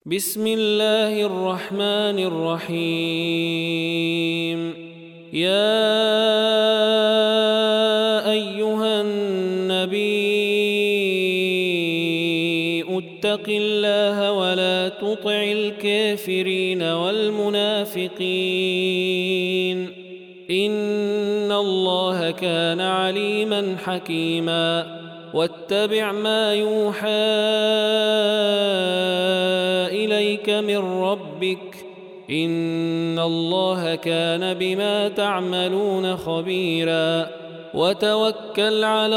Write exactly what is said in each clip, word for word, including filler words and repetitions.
بسم الله الرحمن الرحيم. يا أيها النبي اتق الله ولا تطع الكافرين والمنافقين إن الله كان عليما حكيما. واتبع ما يوحى إليك من ربك إن الله كان بما تعملون خبيرا. وتوكل على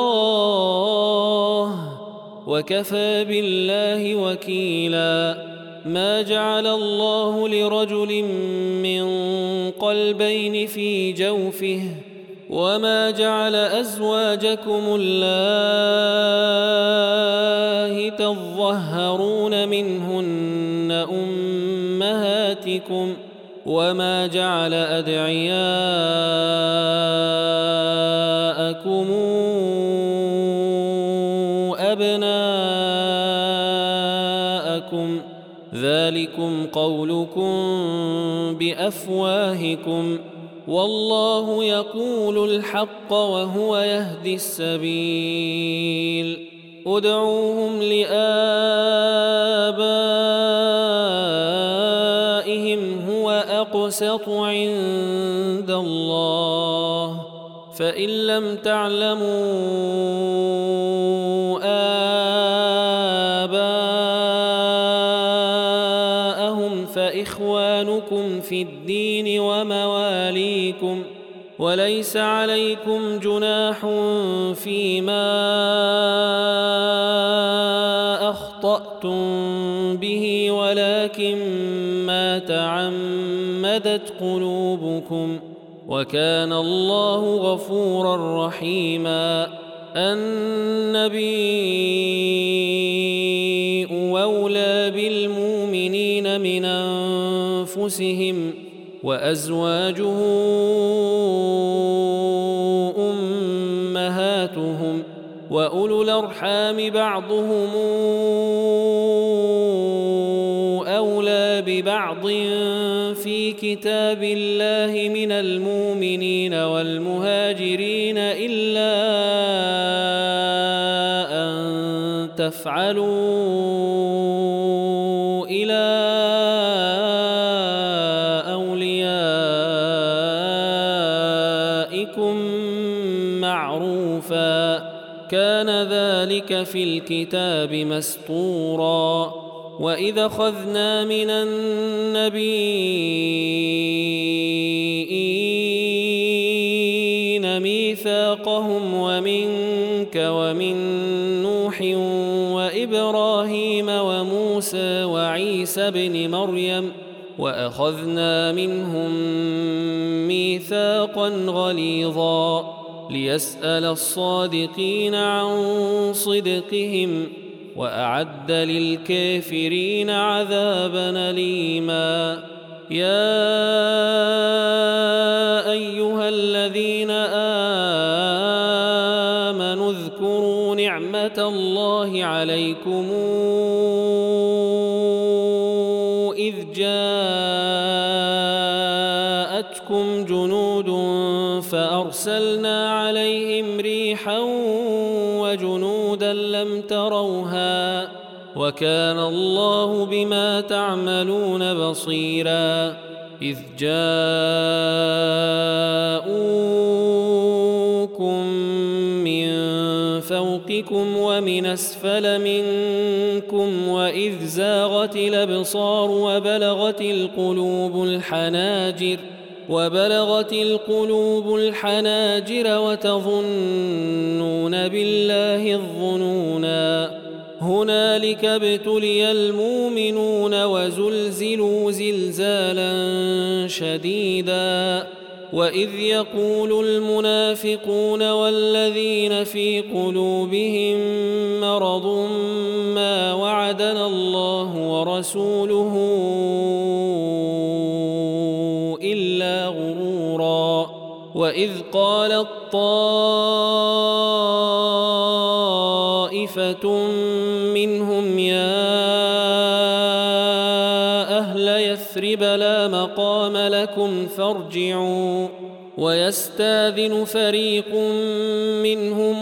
الله وكفى بالله وكيلا. ما جعل الله لرجل من قلبين في جوفه وما جعل أزواجكم اللائي تظهرون منهن أمهاتكم وما جعل أدعياءكم أبناءكم ذلكم قولكم بأفواهكم والله يقول الحق وهو يهدي السبيل. ادعوهم لآبائهم هو أقسط عند الله فإن لم تعلموا آباءهم فإخوانكم في الدين ومواليكم وليس عليكم جناح فيما أخطأتم به ولكن ما تعمدت قلوبكم وكان الله غفورا رحيما. النبي أولى بالمؤمنين من أنفسهم وأزواجه أمهاتهم وأولو الأرحام بعضهم أولى ببعض في كتاب الله من المؤمنين والمهاجرين إلا أن تفعلوا إلى أوليائكم معروفا كان ذلك في الكتاب مسطورا. وإذا أخذنا من النبيين ميثاقهم ومنك ومن نوح وإبراهيم وموسى وعيسى بن مريم وأخذنا منهم ميثاقا غليظا ليسأل الصادقين عن صدقهم وأعد للكافرين عذابا أليما. يا أيها الذين آمنوا اذكروا نعمة الله عليكم إذ جاءتكم جنود فأرسلنا عليهم ريحا وجنودا لم تروها وكان الله بما تعملون بصيرا. إذ جاءوكم من فوقكم ومن أسفل منكم وإذ زاغت الأبصار وبلغت القلوب الحناجر وبلغت القلوب الحناجر وتظنون بالله الظنونا. هنالك ابتلي المؤمنون وزلزلوا زلزالا شديدا. وإذ يقول المنافقون والذين في قلوبهم مرض ما وعدنا الله ورسوله إلا غرورا. وإذ قالت طائفة منهم يا يثرب لا مقام لكم فارجعوا. ويستاذن فريق منهم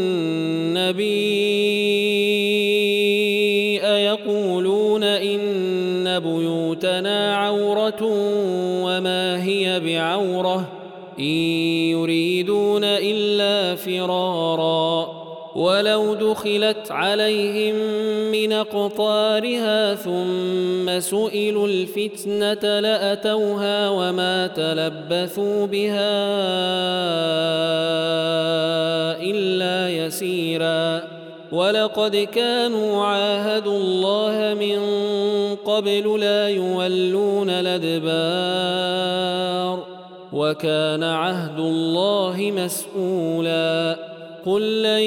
النبي يقولون إن بيوتنا عورة وما هي بعورة إن يريدون إلا فرارا ولو دخلت عليهم من أقطارها ثم سئلوا الفتنة لأتوها وما تلبثوا بها إلا يسيرا ولقد كانوا عاهدوا الله من قبل لا يولون الأدبار وكان عهد الله مسؤولا. قل لن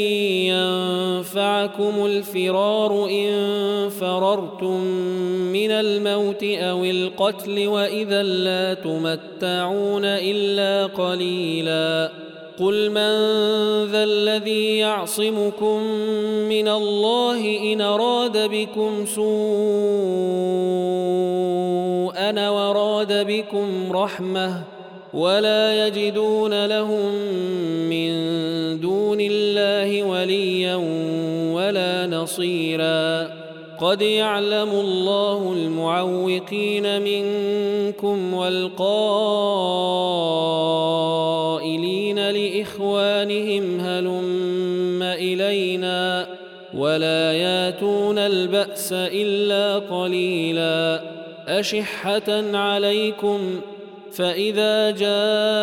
ينفعكم الفرار إن فررتم من الموت أو القتل وإذا لا تمتعون إلا قليلا. قل من ذا الذي يعصمكم من الله إن أراد بكم سوءا وراد بكم رحمة ولا يجدون لهم من دون الله وليا ولا نصيرا. قد يعلم الله المعوقين منكم والقائلين لإخوانهم هلم إلينا ولا ياتون البأس إلا قليلا. أشحة عليكم فإذا جاء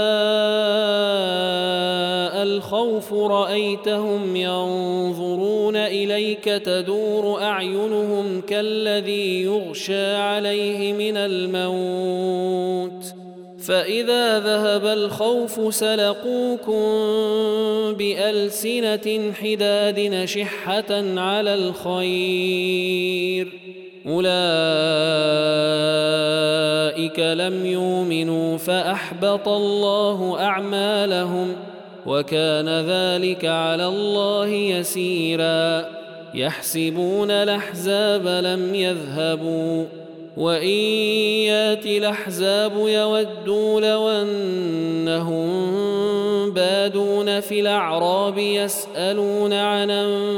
الخوف رأيتهم ينظرون إليك تدور أعينهم كالذي يغشى عليه من الموت فإذا ذهب الخوف سلقوكم بألسنة حداد نشحة على الخير أولئك لم يؤمنوا فأحبط الله أعمالهم وكان ذلك على الله يسيرا. يحسبون الأحزاب لم يذهبوا وإن يأتي الأحزاب يودوا لو أنهم بادون في الأعراب يسألون عن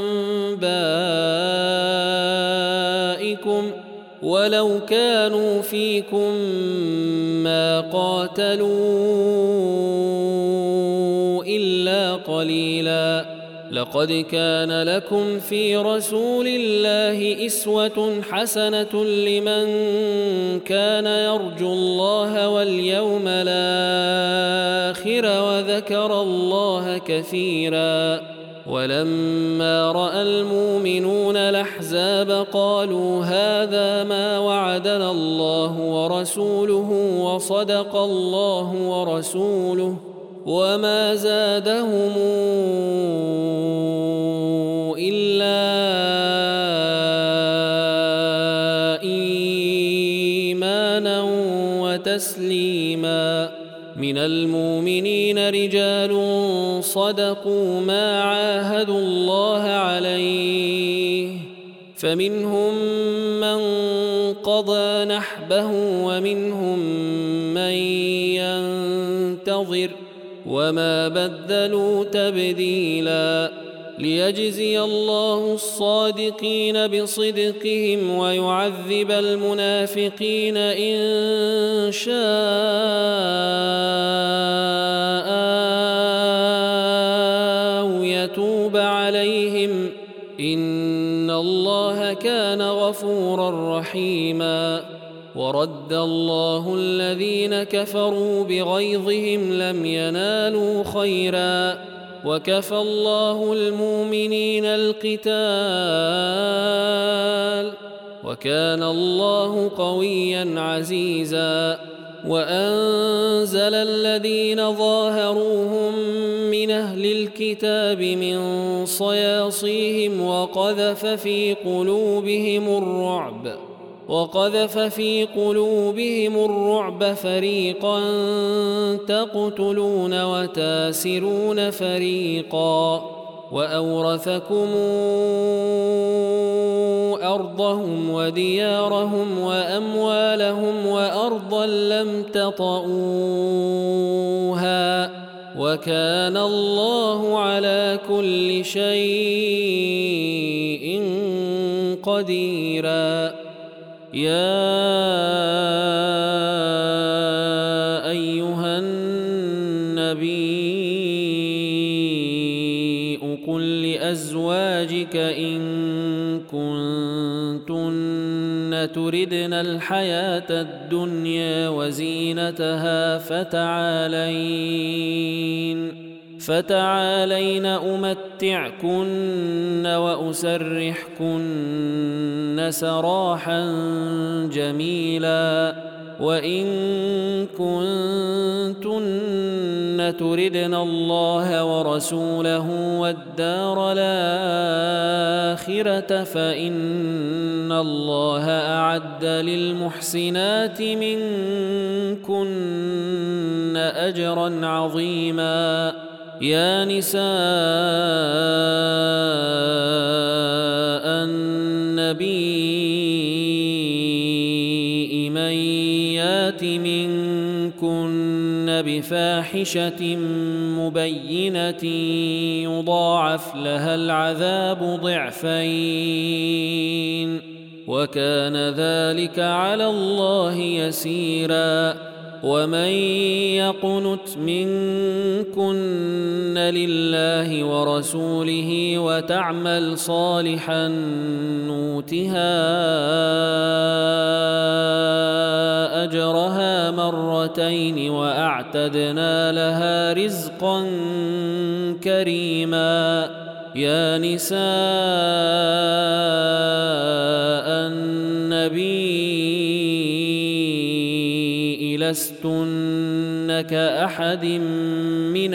أنبائكم ولو كانوا فيكم ما قاتلوا إلا قليلا. لقد كان لكم في رسول الله أسوة حسنة لمن كان يرجو الله واليوم الآخر وذكر الله كثيرا. ولما رأى المؤمنون الأحزاب قالوا هذا ما وعدنا الله ورسوله وصدق الله ورسوله وما زادهم إلا إيمانا وتسليما. من المؤمنين رجال صدقوا ما عاهدوا الله عليه فمنهم من قضى نحبه ومنهم من ينتظر وما بدلوا تبديلا. ليجزي الله الصادقين بصدقهم ويعذب المنافقين إن شاء أو يتوب عليهم إن الله كان غفورا رحيما. ورد الله الذين كفروا بغيظهم لم ينالوا خيرا وكفى الله المؤمنين القتال وكان الله قويا عزيزا. وأنزل الذين ظاهروهم من أهل الكتاب من صياصيهم وقذف في قلوبهم الرعب وقذف في قلوبهم الرعب فريقا تقتلون وتاسرون فريقا وأورثكم أرضهم وديارهم وأموالهم وأرضا لم تطئوها وكان الله على كل شيء قديرا. يا أيها النبي قل لأزواجك إن كنتن تردن الحياة الدنيا وزينتها فتعالين فتعالين أمتعكن وأسرحكن سراحا جميلا. وإن كنتن تردن الله ورسوله والدار الآخرة فإن الله أعد للمحسنات منكن أجرا عظيما. يا نساء النبي من يات منكن بفاحشة مبينة يضاعف لها العذاب ضعفين وكان ذلك على الله يسيرا. ومن يقنت منكن لله ورسوله وتعمل صالحا نؤتها أجرها مرتين وأعتدنا لها رزقا كريما. يا نساء النبي لستن كأحد من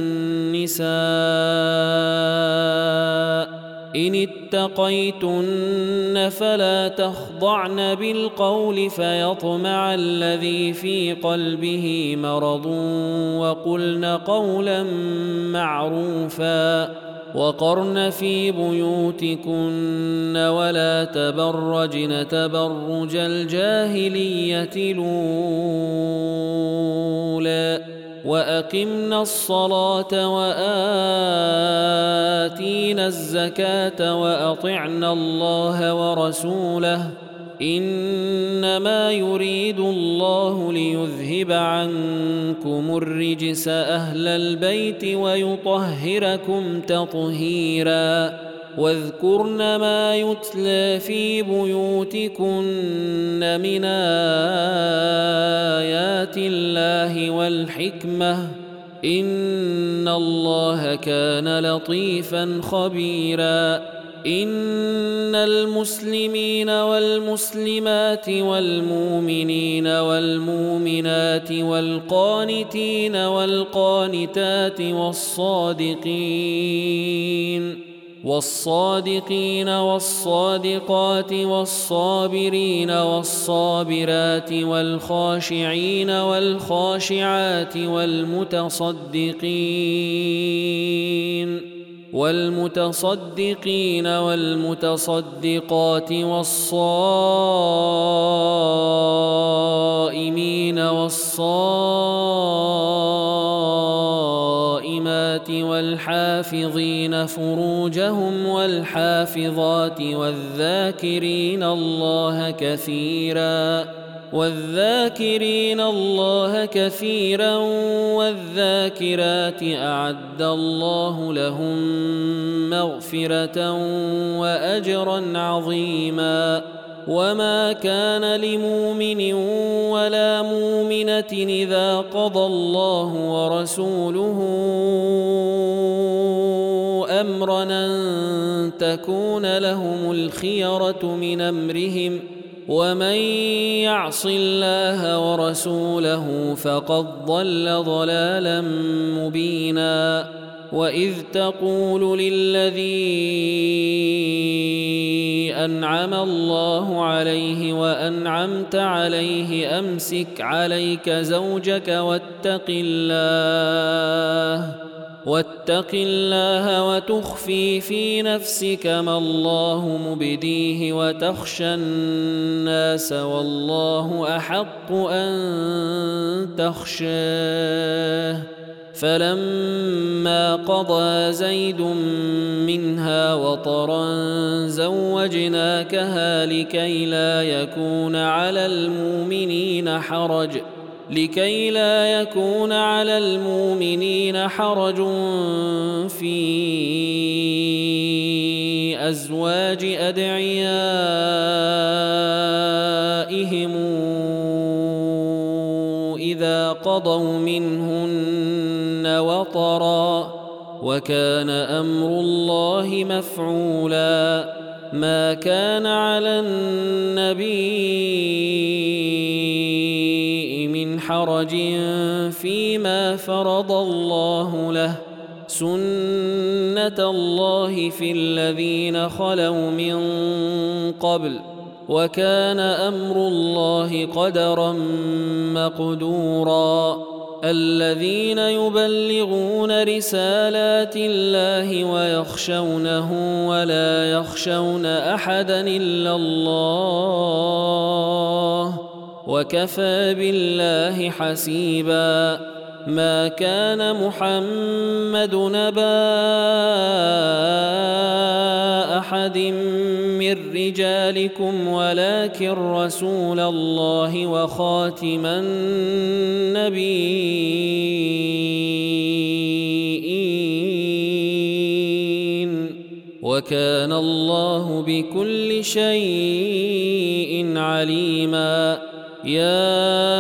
النساء إن اتقيتن فلا تخضعن بالقول فيطمع الذي في قلبه مرض وقلن قولا معروفا. وقرن في بيوتكن ولا تبرجن تبرج الجاهلية الأولى وأقمنا الصلاة وآتينا الزكاة وأطعنا الله ورسوله إنما يريد الله ليذهب عنكم الرجس أهل البيت ويطهركم تطهيرا. واذكرن ما يتلى في بيوتكن من آيات الله والحكمة إن الله كان لطيفا خبيرا. إن المسلمين والمسلمات والمؤمنين والمؤمنات والقانتين والقانتات والصادقين والصادقين والصادقات والصابرين والصابرات والخاشعين والخاشعات والمتصدقين والمتصدقين والمتصدقات والصائمين والصائمات والحافظين فروجهم والحافظات والذاكرين الله كثيرا والذاكرين الله كثيرا والذاكرات أعد الله لهم مغفرة وأجرا عظيما. وما كان لمؤمن ولا مؤمنة إذا قضى الله ورسوله أمرا أن تكون لهم الخيرة من أمرهم ومن يعص الله ورسوله فقد ضل ضلالا مبينا. وإذ تقول للذي أنعم الله عليه وأنعمت عليه أمسك عليك زوجك واتق الله واتق الله وتخفي في نفسك ما الله مبديه وتخشى الناس والله أحق أن تخشاه فلما قضى زيد منها وطرا زوجناكها لكي لا يكون على المؤمنين حرج لكي لا يكون على المؤمنين حرج في أزواج أدعيائهم إذا قضوا منهن وطرا وكان أمر الله مفعولا ما كان على النبي من حرج فيما فرض الله له سنة الله في الذين خلوا من قبل وكان أمر الله قدرا مقدورا الذين يبلغون رسالات الله ويخشونه ولا يخشون أحدا إلا الله وكفى بالله حسيبا ما كان محمد نبا أحد من رجالكم ولكن رسول الله وخاتم النبيين وكان الله بكل شيء عليما يا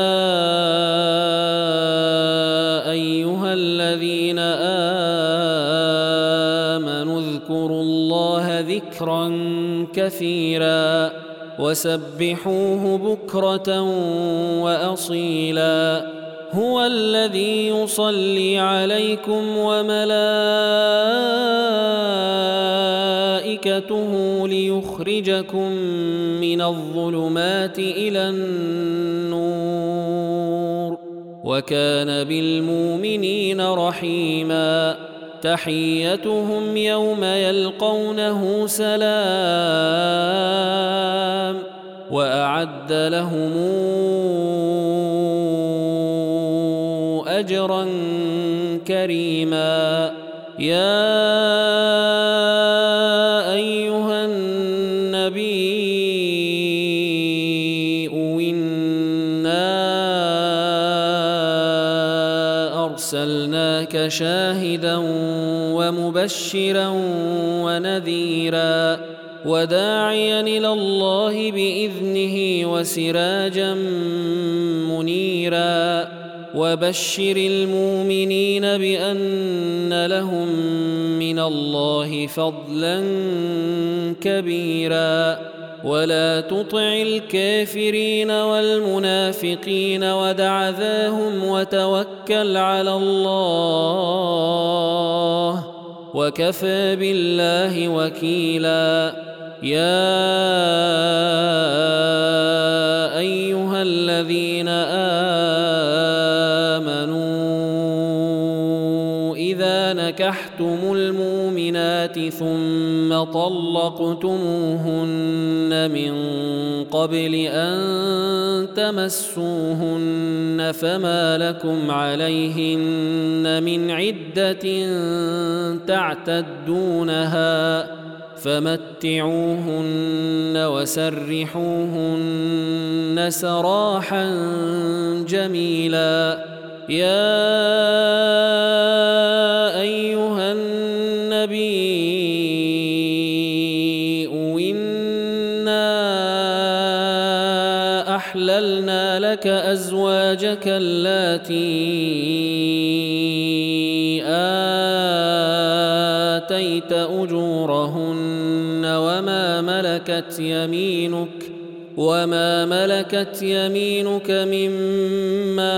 أيها الذين آمنوا اذكروا الله ذكرا كثيرا وسبحوه بكرة وأصيلا هو الذي يصلي عليكم وملائكته ليخرجكم من الظلمات إلى النور وكان بالمؤمنين رحيما تحيتهم يوم يلقونه سلام وأعد لهم أجرا كريما يا أيها النبي إنا أرسلناك شاهدا ومبشرا ونذيرا وداعيا إلى الله بإذنه وسراجا منيرا وبشر المؤمنين بأن لهم من الله فضلا كبيرا ولا تطع الكافرين والمنافقين ودع ذاهم وتوكل على الله وكفى بالله وكيلا يا أيها الذين آمنوا إذا نكحتم المؤمنات ثم طلقتموهن من قبل أن تمسوهن فما لكم عليهن من عدة تعتدونها فمتعوهن وسرحوهن سراحا جميلا يا أيها النبي إنا أحللنا لك أزواجك اللاتي آتيت أجورهن وما ملكت يمينك وما ملكت يمينك مما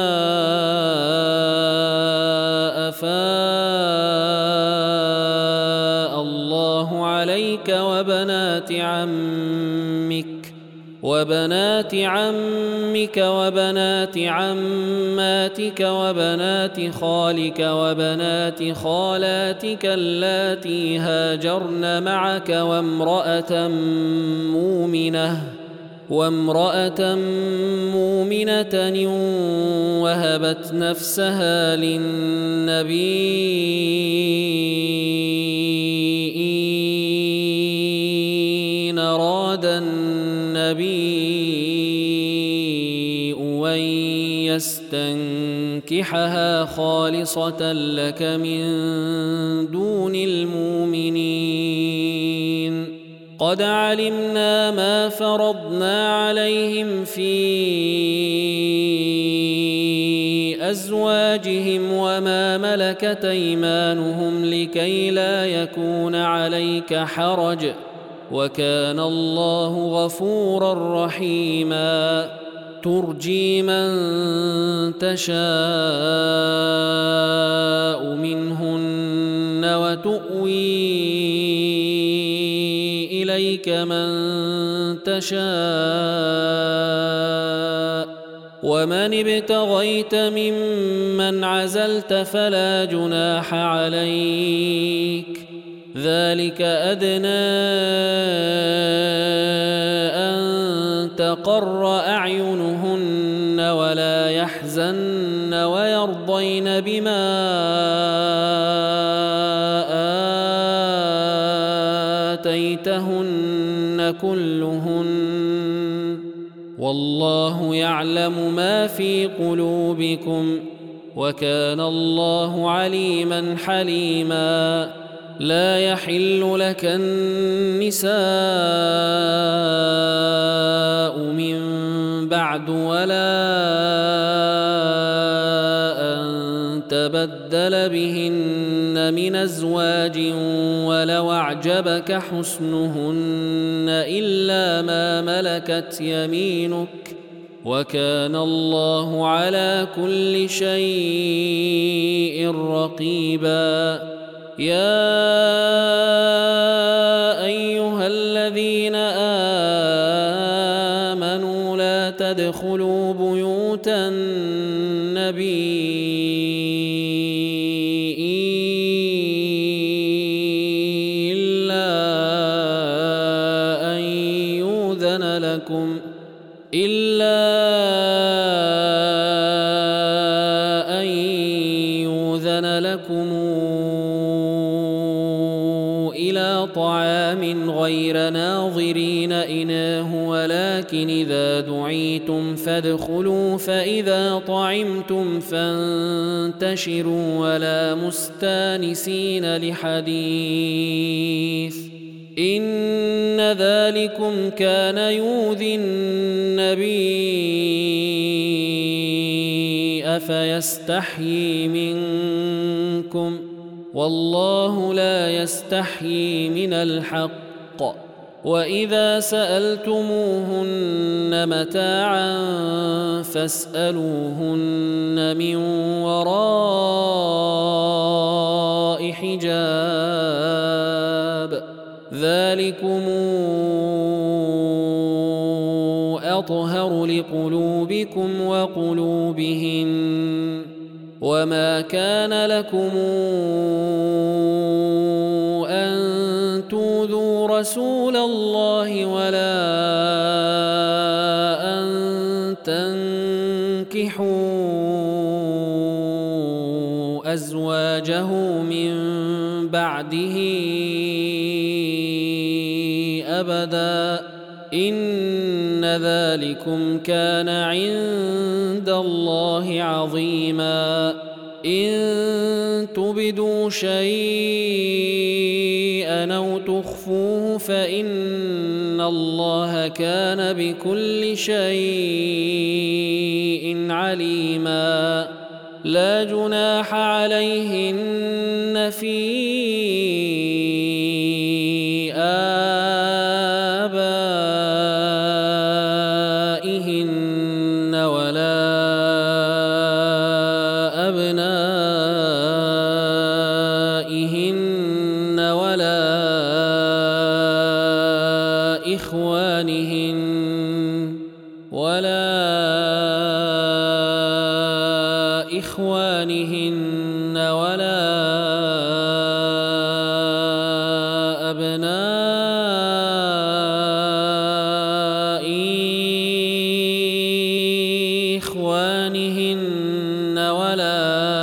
أفاء الله عليك وبنات عمك وبنات عمك وبنات عماتك وبنات خالك وبنات خالاتك اللاتي هاجرن معك وامرأة مؤمنة وامرأة مؤمنة وهبت نفسها للنبي إن أراد النبي أن يستنكحها خالصة لك من دون المؤمنين. قد علمنا ما فرضنا عليهم في أزواجهم وما ملكت أيمانهم لكي لا يكون عليك حرج وكان الله غفورا رحيما. ترجي من تشاء منهن وتؤوي إليك من تشاء ومن ابتغيت ممن عزلت فلا جناح عليك ذلك أدنى أن تقر أعينهن ولا يحزن ويرضين بما آتيتهن كلهن والله يعلم ما في قلوبكم وكان الله عليما حليما. لا يحل لك النساء من بعد ولا أن تبدل بهن من أزواج ولو أعجبك حسنهن إلا ما ملكت يمينك وكان الله على كل شيء رقيبا. يا أيها الذين آمنوا لا تدخلوا بيوت النبي إلا أن يؤذن لكم إلا أن يؤذن لكم إلى طعام غير ناظرين إناه ولكن إذا دعيتم فادخلوا فإذا طعمتم فانتشروا ولا مستانسين لحديث إن ذلكم كان يؤذي النبي أفيستحيي منكم والله لا يستحيي من الحق. وإذا سألتموهن متاعا فاسألوهن من وراء حجاب ذلكم أطهر لقلوبكم وقلوبهن. وما كان لكم أن تؤذوا رسول الله ولا أن تنكحوا أزواجه من بعده أبدا إن ذلكم كان عند الله عظيما. إن تبدوا شيئا أو تخفوه فإن الله كان بكل شيء عليما. لا جناح عليهن في آبائهن ولا أبنائهن ولا إخوانهن ولا إخوانهن ولا أبناء إخوانهن ولا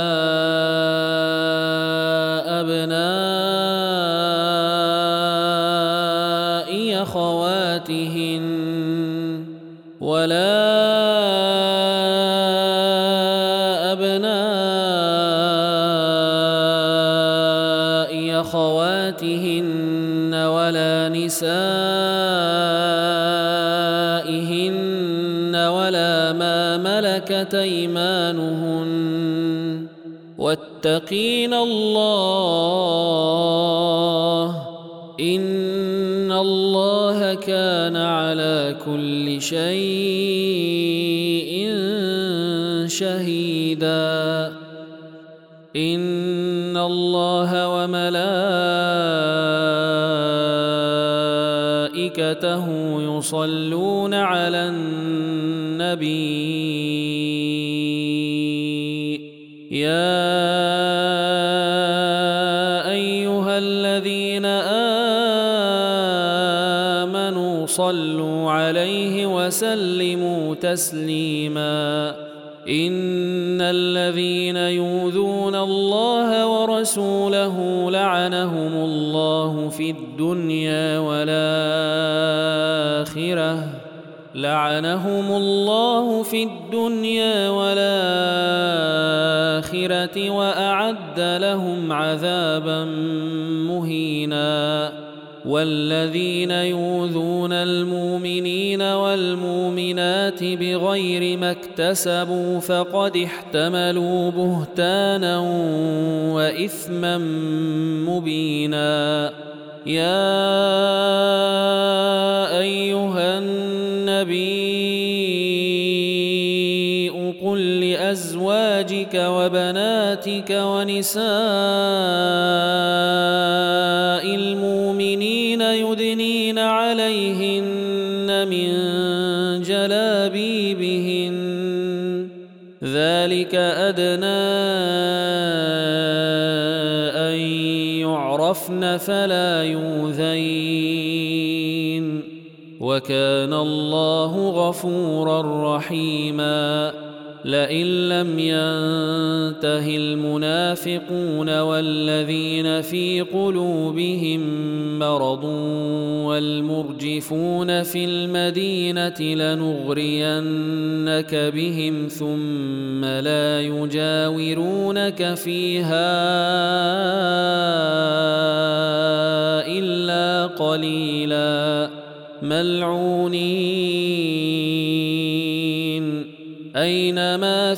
أبناء أخواتهن ولا أبناء أخواتهن ولا نسائهن ولا ما ملكت أيمانهن واتقين الله إن الله كان على كل شيء شهيدا إن الله وملائكته يصلون على النبي يا أيها الذين آمنوا صلوا عليه وسلموا تسليما إن الذين يؤذون الله ورسوله لعنهم الله في الدنيا والآخرة لعنهم الله في الدنيا والآخرة وأعد لهم عذابا مهينا والذين يؤذون المؤمنين والمؤمنات بغير ما اكتسبوا فقد احتملوا بهتانا وإثما مبينا يا أيها النبي قل لأزواجك وبناتك ونساء المؤمنين يدنين عليهن من جلابيبهن ذلك أدنى أن يعرفن فلا يؤذين وكان الله غفورا رحيما لئن لم ينته المنافقون والذين في قلوبهم مرض والمرجفون في المدينة لنغرينك بهم ثم لا يجاورونك فيها إلا قليلا ملعونين أينما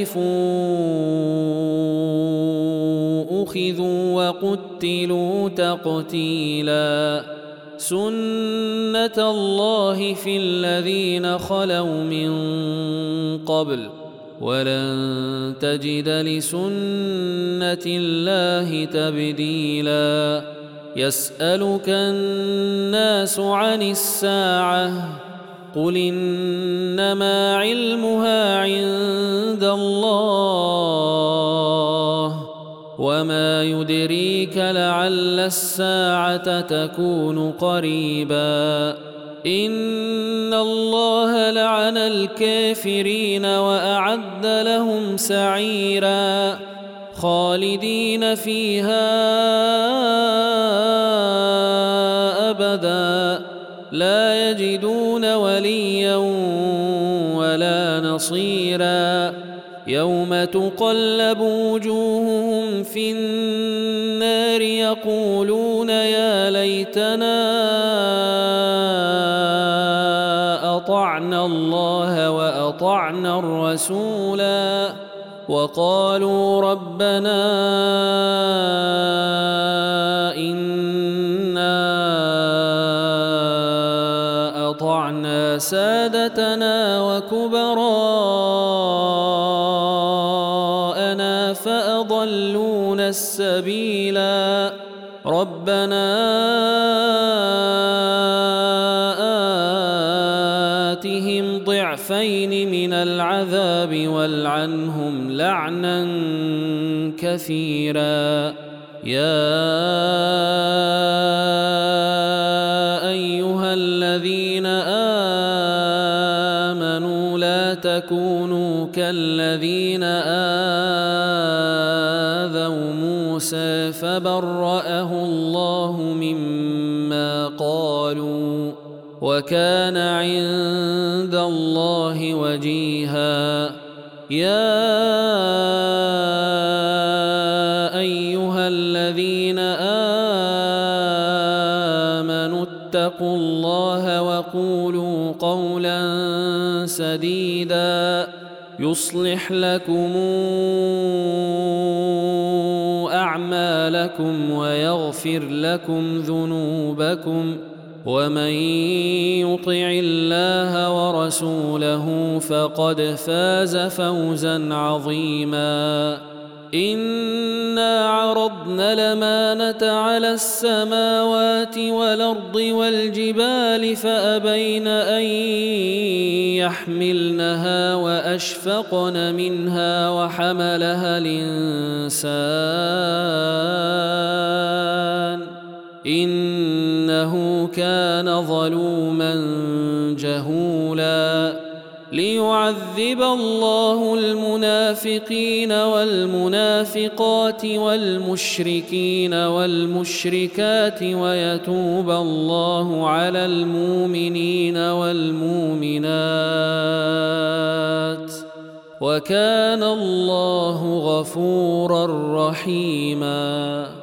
ثقفوا أخذوا وقتلوا تقتيلا سنة الله في الذين خلوا من قبل ولن تجد لسنة الله تبديلا يسألك الناس عن الساعة قل إنما علمها عند الله وما يدريك لعل الساعة تكون قريبا إن الله لعن الكافرين وأعد لهم سعيرا خالدين فيها أبدا لا يجدون وليا ولا نصيرا يوم تقلب وجوههم في النار يقولون يا ليتنا أطعنا الله وأطعنا الرسولا وقالوا ربنا إنا أطعنا سادتنا وكبراءنا فأضلونا السبيلا ربنا آتهم عليهم ضعفين من العذاب والعنهم لعنا كثيرا. يا أيها الذين آمنوا لا تكونوا كالذين آذوا موسى فبرأه الله مما قالوا وكان عند الله وجيها. يا أيها الذين آمنوا اتقوا الله وقولوا قولا سديدا يصلح لكم أعمالكم ويغفر لكم ذنوبكم ومن يطع الله ورسوله فقد فاز فوزا عظيما. إنا عرضنا الأمانة على السماوات والأرض والجبال فأبين أن يحملنها وأشفقن منها وحملها الإنسان إنه كان ظلوما جهولا. ليعذب الله المنافقين والمنافقات والمشركين والمشركات ويتوب الله على المؤمنين والمؤمنات وكان الله غفورا رحيما.